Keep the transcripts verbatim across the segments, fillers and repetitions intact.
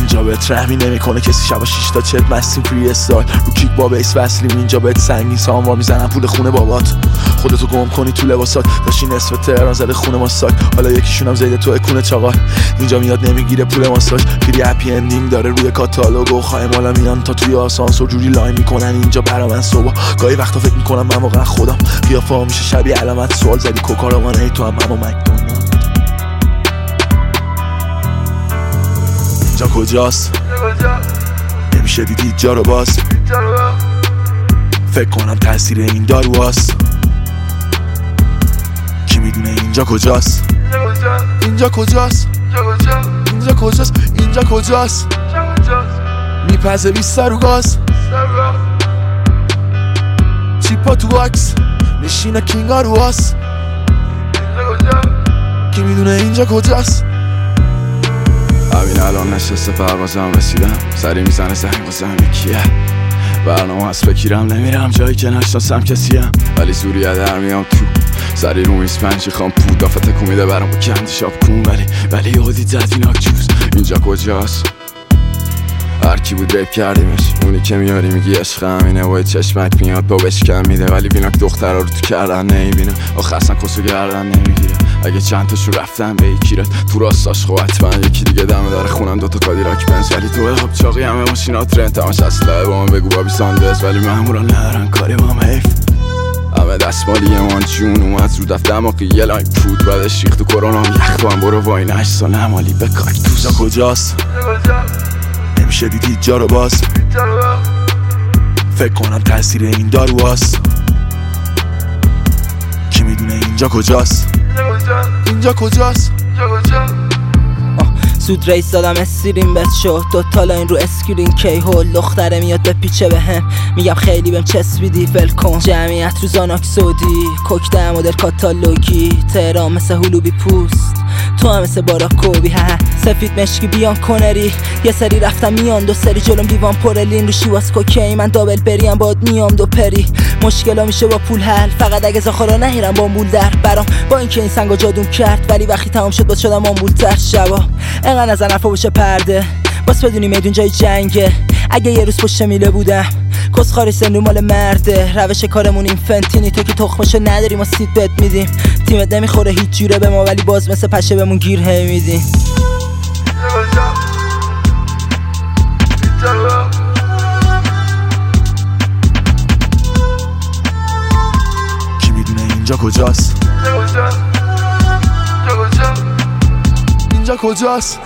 اینجا بهت رحمی نمیکنه کسی. شبا شیش تا چت مستیم فری استایل رو کیک با بیس وصلیم. اینجا بهت سنگین ساموا میزنن پول خونه بابات. خودتو گم کنی تو لباسات داشتی نصف تهران زده خونه ما ساک. حالا یکیشونم زیده تو اکونه چاقال. اینجا میاد نمیگیره پول ماساژ. فری هپی اندینگ داره روی کاتالوگ و خواهی مالا میان تا توی آسانسور جوری لاین میکنن اینجا برا من صبح. گاهی وقتا فکر میکنم من واقعا خودم. قیافه ها میشه شبیه علامت سوال زدی کوکارمان. ای تو هم اما مکدونالد. اینجا کجاست؟ نمیشه دیدی جا رو باز. فکر کنم تاثیر این دارو هست. کی میدونه اینجا کجاست؟ اینجا کجاست؟ اینجا کجاست؟ اینجا کجاست؟ میپزه بیست رو گاز. چیپا تو واکس نشینه کینگا رو هست. کی میدونه اینجا کجاست؟ همین الان نشسته پروازم رسیدم. سری میزنه زنگ بازم یکیه برنامه هست بکیرم نمیرم جایی که نشناسم کسیم. ولی زوریه در میام تو سری رو میز پنجی خام پود آفته کمیده برام با کندی شاب کن. ولی ولی یادی زدیناک جوز. اینجا کجاست؟ هرکی بود ریپ کردیمش. اونی که میاری میگی عشق همینه و چشمک میاد با بشکم میده. ولی ویناک دخترها رو تو کردن نمیبینه. آخه اصلا کسو گردن نمیگیره. اگه چند تاشو رفتم به یکیرت تو راستاش خب حتما یکی دیگه دمه داره خونم دوتا کادیلاک بنز. ولی تو حب چاقی همه ماشینات رنت همش اصله با من بگو بابی ساندرز. ولی مامورا ندارن کاری با هم حیف. همه دستمالی من جون اومد رو دفت دماغی یه لاین پود بعدش ریخت تو کرونا یخ تو هم برو واین هشت سال نمالی به کاکتوس. اینجا کجاست؟ نمیشه دیدی جا رو باز. فکر کنم تاثیر این دارو هست. کی میدونه اینجا کجاست؟ اینجا کجاست؟ زود ریس دادم استریم بس شد دوتا لاین رو اسکرین کی هول. دختره میاد به پیچه به هم میگم خیلی بهم چسبیدی ول کن. جمعیت رو زاناک سودی کوک مدل کاتالوگی. تهران مثل هلوبی پوست تو هم مثل باراکوبی. ها سفید مشکی بیان کنری یه سری رفتم میان دو سری جلوم دیوان پرلین رو شیواز کوکی. من دابل بریم باد میام دو پری. مشکلا میشه با پول حل فقط اگه زاخارا نهیرم با مول در برام. با اینکه این سنگا جادون کرد ولی وقتی تمام شد باز شدم آمبول تر. شبا انقدر نزن حرفا بشه پرده باز بدونی میدون جای جنگه. اگه یه روز پشت میله بودم کس خاری سنو مال مرده. روش کارمون این فنتینی تو که تخمشو نداری ما سید بد میدیم. تیمت نمیخوره هیچ جوره به ما ولی باز مثل پشه بهمون گیر هی میدیم. کی میدونه اینجا کجاست؟ اینجا کجاست؟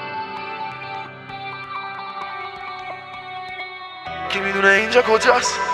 کی میدونه اینجا کجاست؟